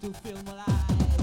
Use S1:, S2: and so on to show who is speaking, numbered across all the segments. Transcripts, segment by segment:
S1: to feel my life.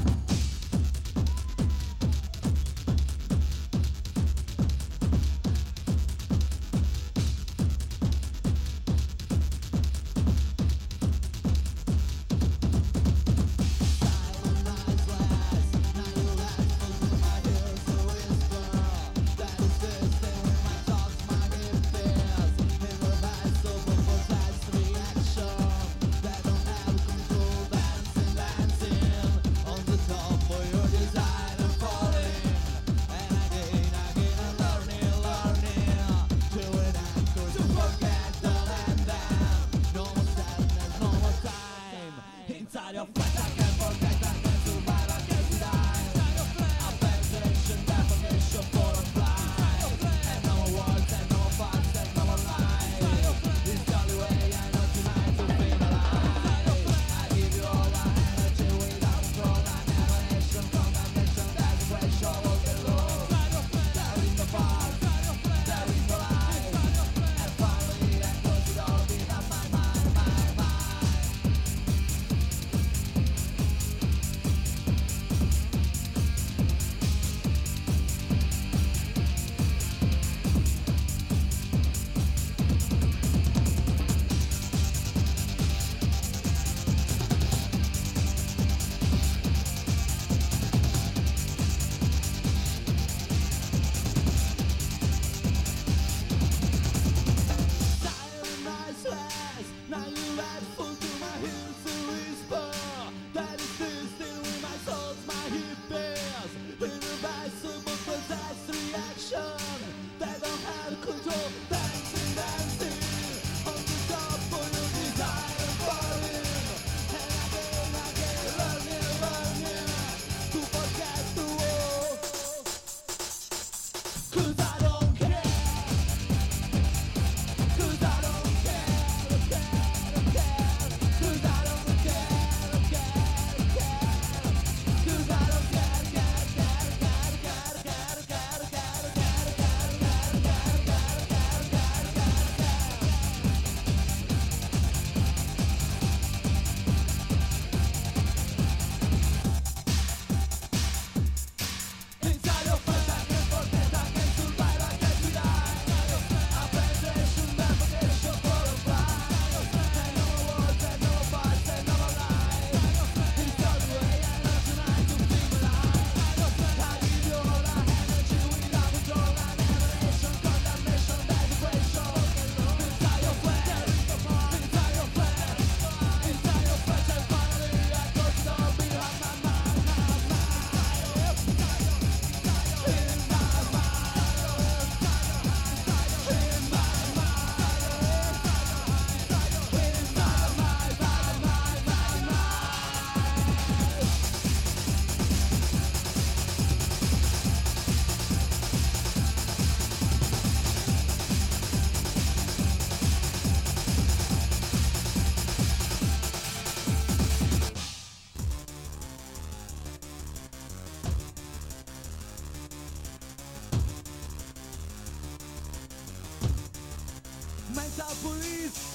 S1: Mental Police.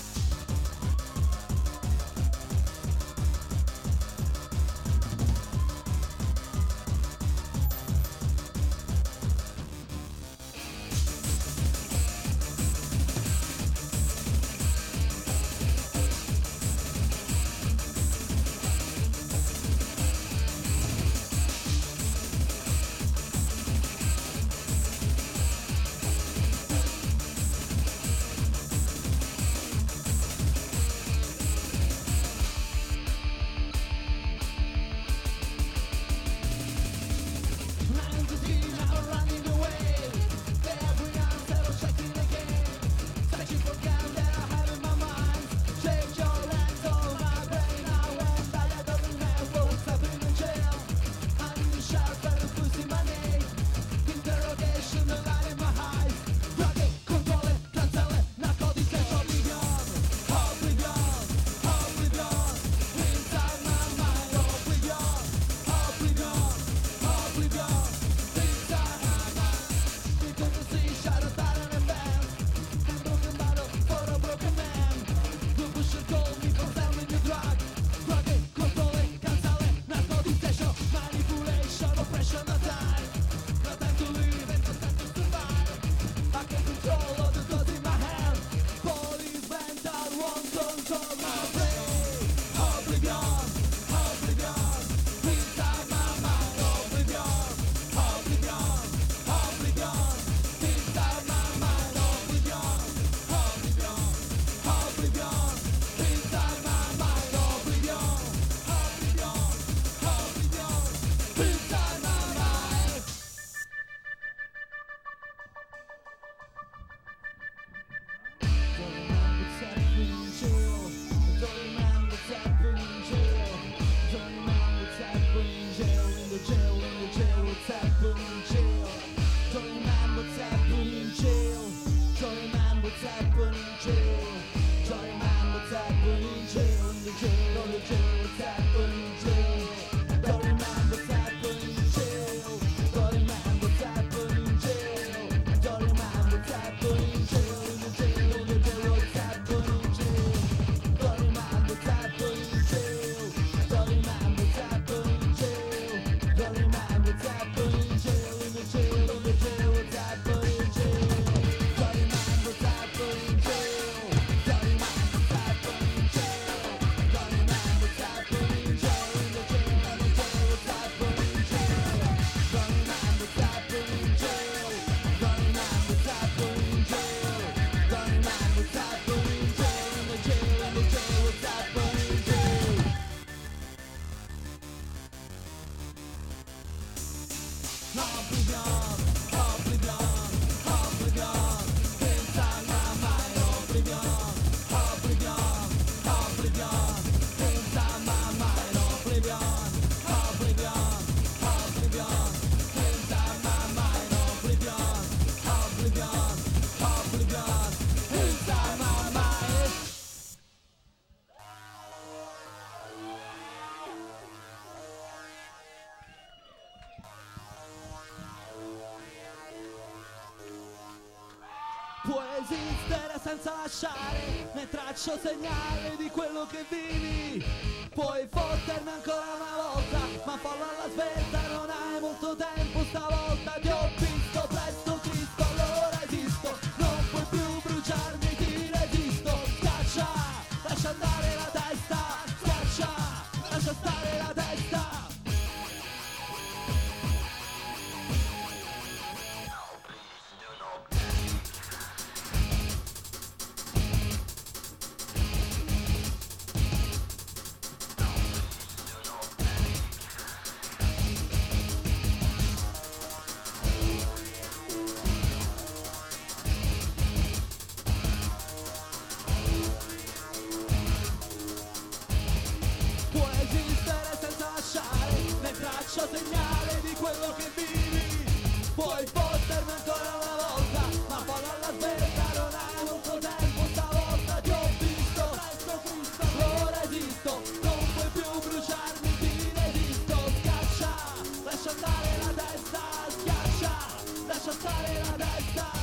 S1: Inside Oblivion, oblivion, oblivion, inside my mind. Oblivion, oblivion, oblivion, inside my mind. Oblivion, oblivion, oblivion, inside my mind. Oblivion, oblivion, oblivion, inside my mind. Puoi esistere senza lasciare né traccia o segnale di quello che vivi. Puoi fottermi ancora una volta, ma fallo alla svelta, non hai molto tempo stavolta. Ti ho visto presto Cristo, allora esisto, non puoi più bruciarmi, ti resisto. Schiaccia, lascia andare la testa, schiaccia, lascia stare la testa. Puoi esistere senza lasciare né traccia o segnale di quello che vivi. Puoi fottermi ancora una volta, ma fallo alla svelta, non hai molto tempo stavolta. Ti ho visto presto Cristo, allora esisto, non puoi più bruciarmi, ti resisto. Schiaccia, lascia andare la testa, schiaccia, lascia stare la testa.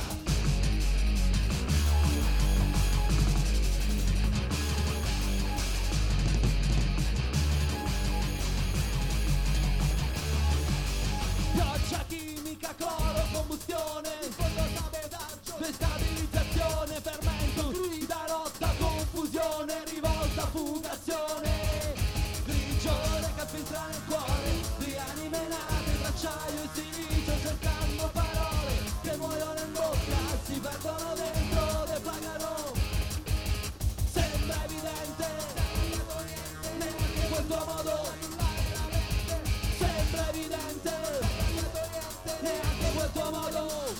S1: Pioggia chimica, cloro, combustione, destabilizzazione, fermento, grida, rotta, confusione, rivolta, fugazione. Grigione che filtra nel cuore di anime nate tra acciaio e silicio, cercando parole che muoiono in bocca, si perdono dentro, deflagrano. Sembra evidente, neanche quel tuo modo. Sembra evidente, neanche quel tuo modo.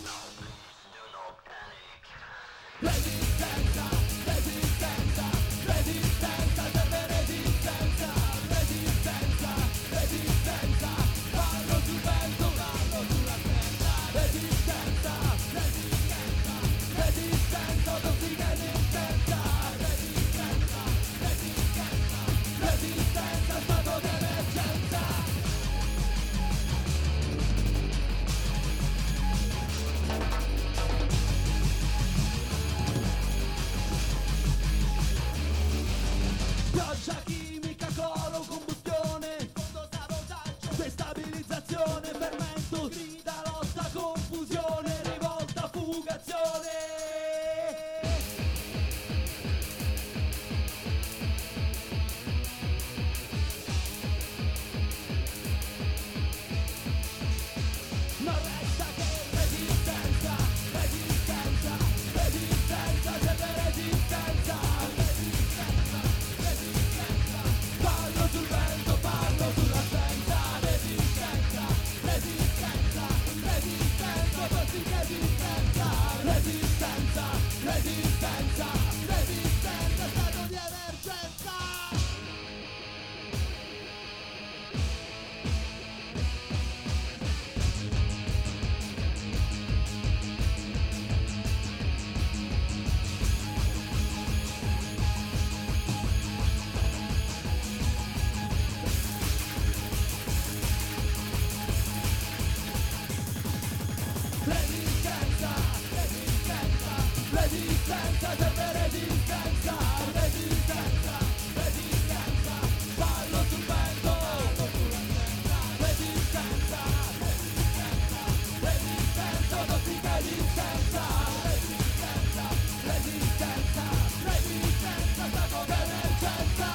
S1: Resistenza, resistenza, resistenza, serve resistenza, resistenza, resistenza, parlo sul vento, parlo sulla testa. Resistenza, resistenza, resistenza, tossica esistenza. Resistenza, resistenza, resistenza, stato di emergenza. Pioggia chimica, cloro, combustione, destabilizzazione, fermento, grida, lotta, confusione, rivolta, fugazione. Non resta che resistenza, resistenza, resistenza, serve resistenza, resistenza, resistenza, parlo sul vento, parlo sulla senza, resistenza, resistenza, resistenza, tossica esistenza, resistenza, resistenza, resistenza, stato di emergenza. Resistenza, resistenza, resistenza, serve resistenza, resistenza, resistenza, parlo sul vento, parlo sulla testa. Resistenza, resistenza, resistenza, tossica esistenza. Resistenza, resistenza, resistenza, stato d'emergenza.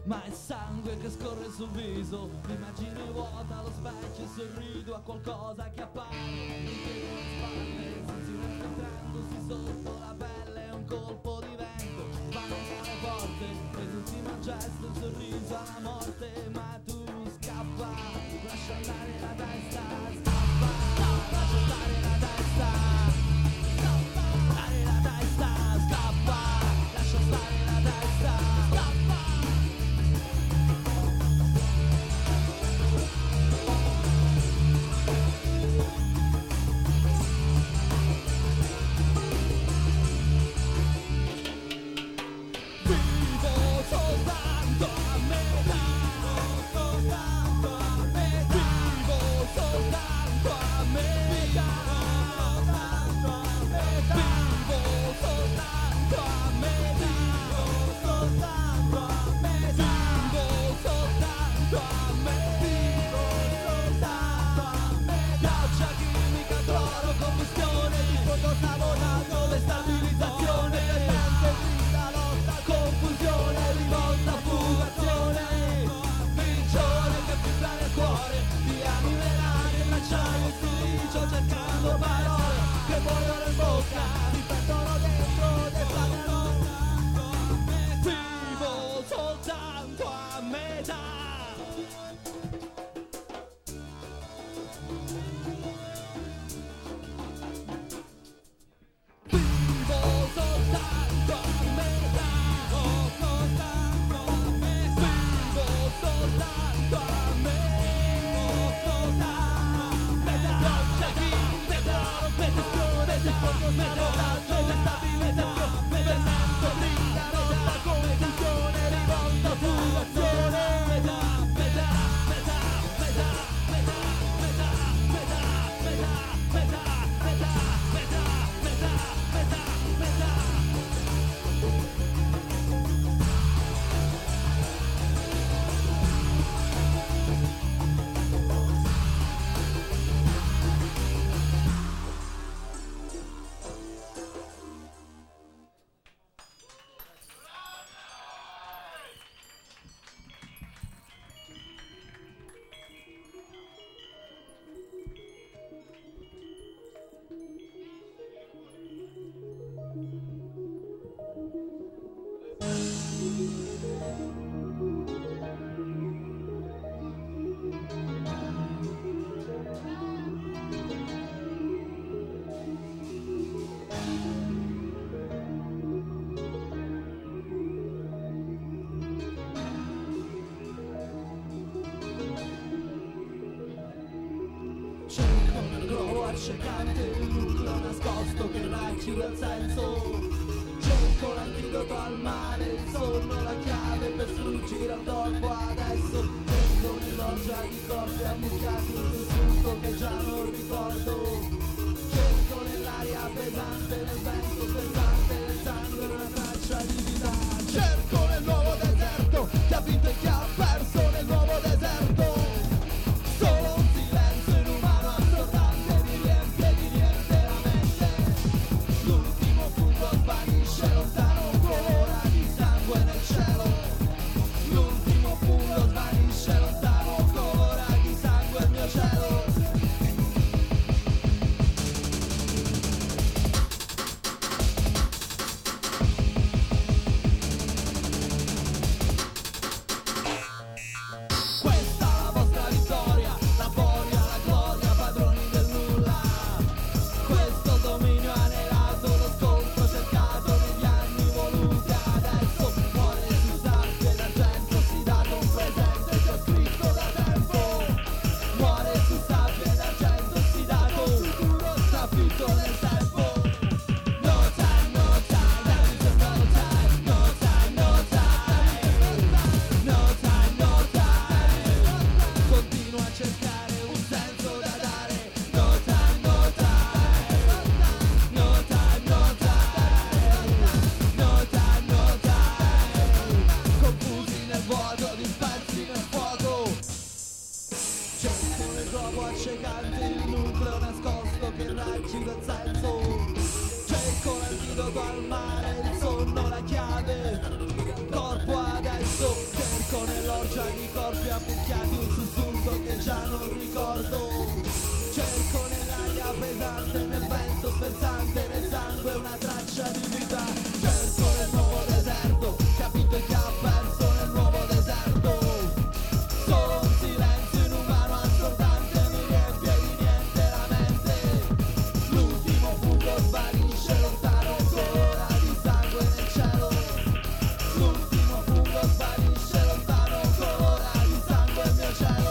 S1: ma è sangue che scorre sul viso. L'immagine vuota, lo specchio e sorrido a qualcosa che appare. Mi chiedo le spalle, sensi infiltrandosi sotto la pelle, un colpo di vento, spalancare le porte, ed l'ultimo gesto, un sorriso alla morte, ma tu scappa, lascia andare la testa, scappa, lascia andare la testa, scappa, dare la testa, scappa, lascia stare la testa, scappa. Cercando parole che vogliono in bocca, mi perdono dentro e pagano. Vivo soltanto a metà. Vivo soltanto a metà. Vivo soltanto a metà. Vivo soltanto a metà. Accecante, un nucleo nascosto che racchiude il senso. Cerco l'antidoto al male, il sonno, la chiave per sfuggire al corpo adesso. Prendo un'illogia di cose a buscarmi un sussulto che già non ricordo. Cerco nell'aria pesante, nel vento pesante, nel sangue una traccia di vita. Cerco nel nuovo deserto, chi ha vinto e chi ha perso nel nuovo deserto. Solo un silenzio inumano assordante mi riempie di niente la mente. L'ultimo fungo svanisce lontano, un colore di sangue nel cielo. Cerco nell'orgia di corpi ammucchiati un sussurro che già non ricordo. Cerco nell'aria pesante, nel vento spezzante, nel sangue una traccia di vita. Cerco nel nuovo deserto, capito che ha perso nel nuovo deserto. Solo un silenzio inumano assordante mi riempie di niente la mente. L'ultimo fumo svanisce lontano, colora di sangue nel cielo. L'ultimo fumo svanisce lontano, colora di sangue il mio cielo.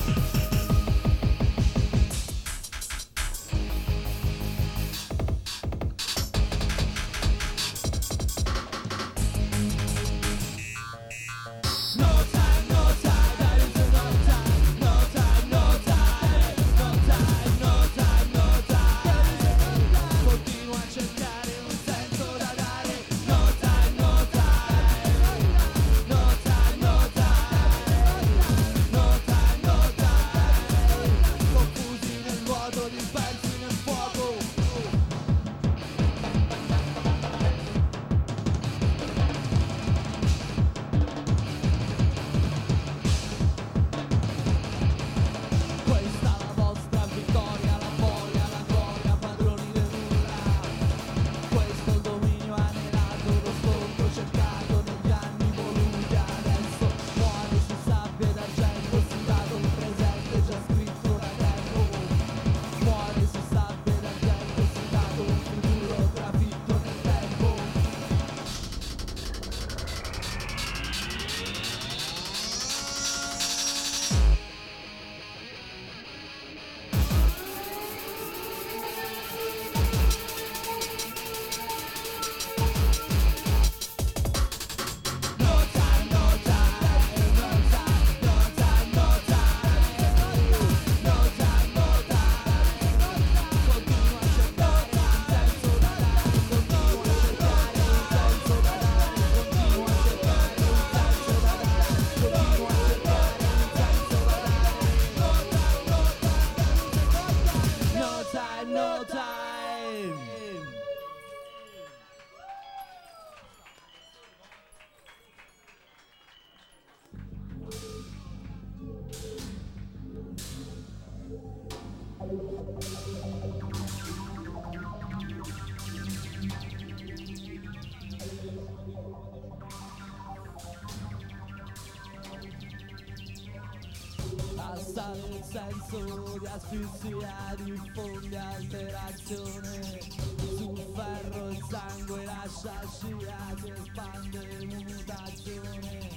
S1: Assale il senso di asfissia, diffonde alterazione. Sul ferro il sangue lascia scia, si espande mutazione.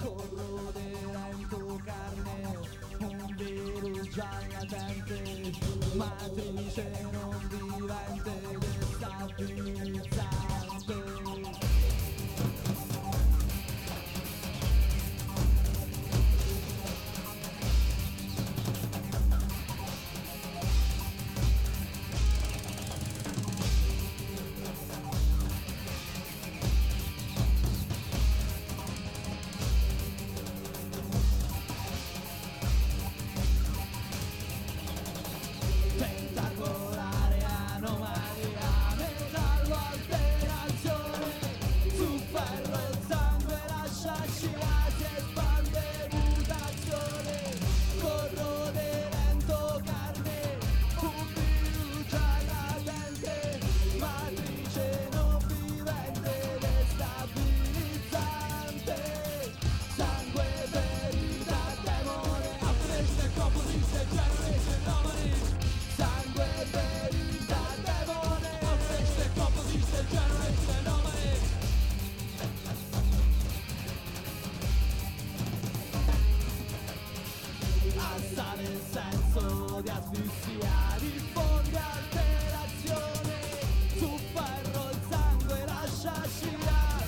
S1: Corrodere in tua carne, un virus già latente, matrice non vivente, destabilizzante. Tentacolare anomalia, metallo alterazione. Su ferro il sangue lascia scia, si espande mutazione. Corrode lento carne, un virus già latente, matrice non vivente, destabilizzante. Sangue, verità, demone, affresce, composite, generation, nomadi. Sangue, verità, demone, affresce, composite, generation, nomadi. Assale il senso di asfissia, diffonde alterazione. Su ferro il sangue lascia scia,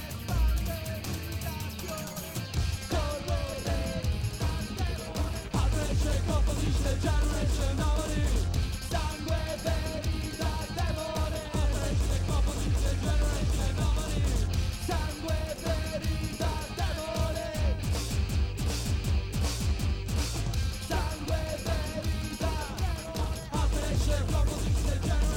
S1: corrode, affresce, composite, generation, nomadi. Sangue, verità, demone, affresce, composite, generation, nomadi. Sangue, verità, demone. Sangue, verità, affresce, composite, generation.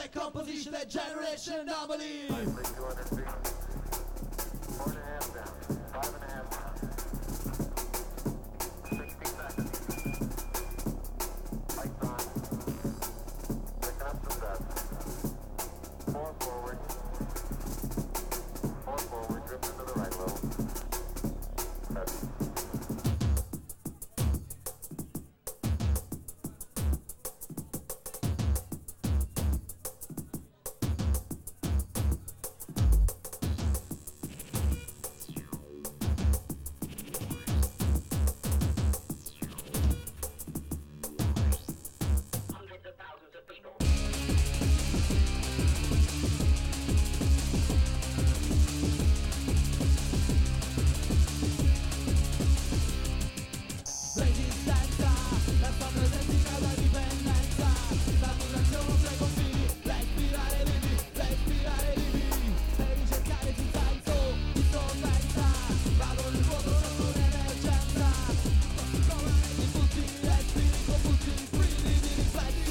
S1: Track composition, that generation anomaly.
S2: 200 feet. 4.5 down. 5.5 down. 60 seconds. Lights on. Picking up some dust. 4 forward. 4 forward. Drifting to the right a little. Heavy.
S1: Resistenza, la tua presenza da dipendenza, la mutazione tra i confini, respirare vivi, per ricercare il senso, di sofferenza, vado nel vuoto, non un'emergenza, così come negli butti, respiri convulsi, brividi di riflessi,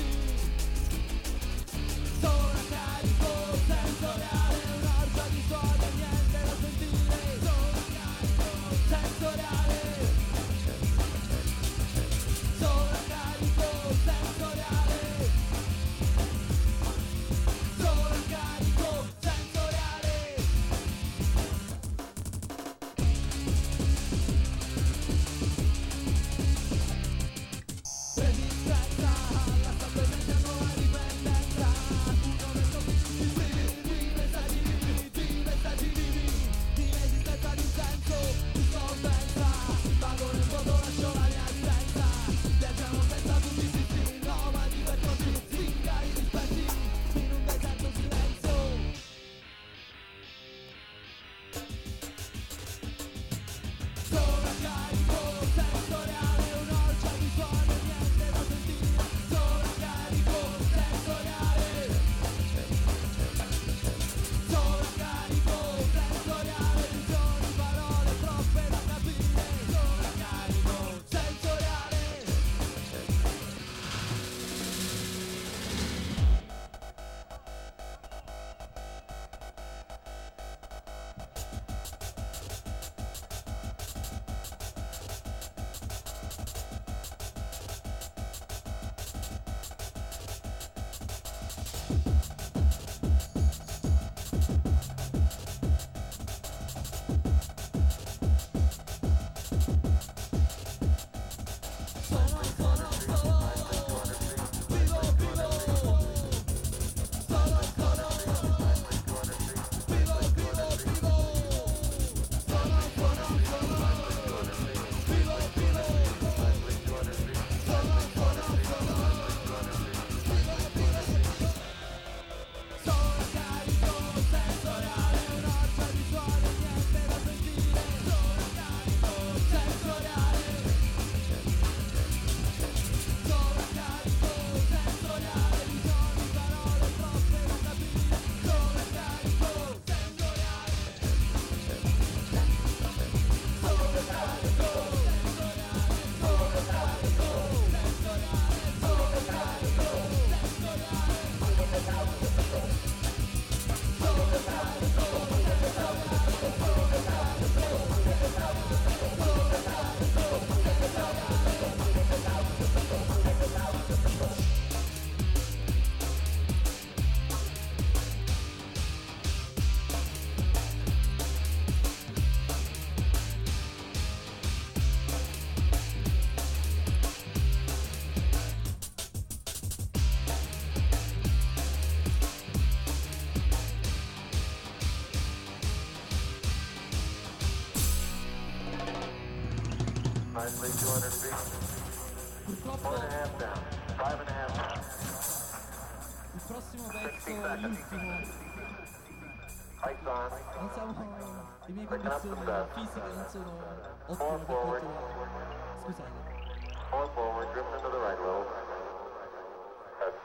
S1: sovraccarico sensoriale, un'orgia di suoni, niente da sentire, sovraccarico sensoriale. Sovraccarico sensoriale. Sovraccarico sensoriale. Resistenza, la tua presenza nuova dipendenza. Un momento di messaggi vivi, di resistenza, di senso, di sofferenza. Vado nel mondo, lascio la mia assenza. Viaggiamo senza punti fissi, nomadi percorsi, zingari dispersi, in un deserto silenzio. Sovraccarico sensoriale, un'orgia di suoni, niente da sentire. Sovraccarico sensoriale. Sovraccarico sensoriale, visioni, parole troppe da capire. Sovraccarico sensoriale. Sovraccarico sensoriale, un'orgia di suoni, niente da sentire. Sovraccarico sensoriale. Sovraccarico sensoriale, visioni, parole troppe da capire. Sovraccarico sensoriale. Sovraccarico
S2: Nicely 200 feet.
S1: Purtroppo
S2: 4.5 down. 5.5 down.
S1: il prossimo
S2: 60
S1: pezzo,
S2: seconds.
S1: l'ultimo,
S2: Lights on.
S1: non siamo, le mie condizioni fisiche non sono ottime per quanto. Scusate.
S2: 4 forward. Drifting to the right a little. Heavy.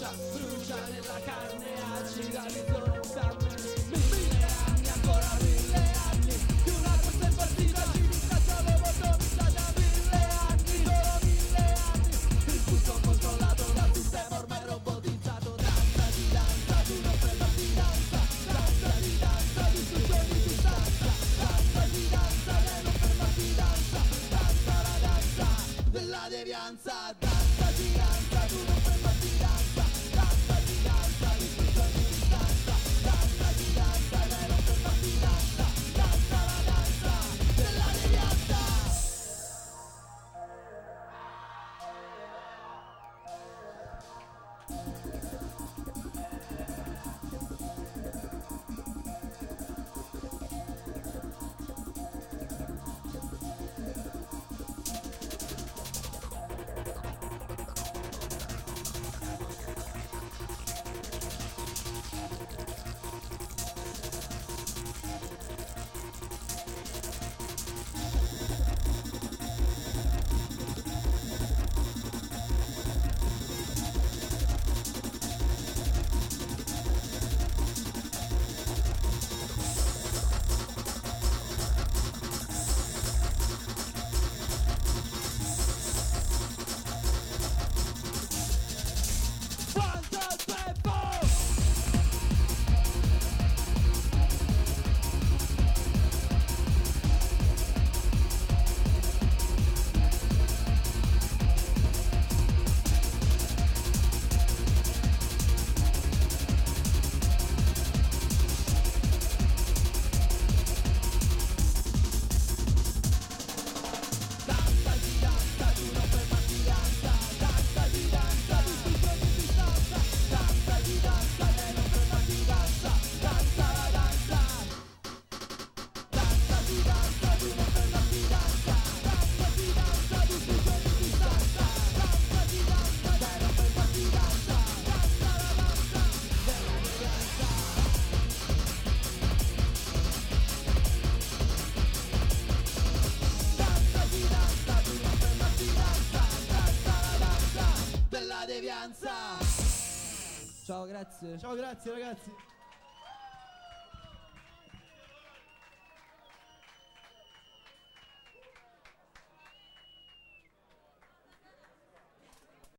S1: danza, brucia nella carne, agita l'intorno fiamme. 1000 anni, ancora 1000 anni, di una corsa in partita, ci dispiace avevo cominciato 1000 anni, solo 1000 anni. Il pulso controllato dal sistema ormai robotizzato. Danza di danza, tu non fermarti danza. Danza di danza, distruzioni di stanza. Danza di danza, lei non fermarti danza. Danza la danza della devianza. Danza di danza, tu non fermarti danza. Danza di danza, distruzioni di stanza. Danza di danza, lei non fermarti danza. Danza la danza della devianza. Ciao, grazie.
S3: Ciao, grazie ragazzi.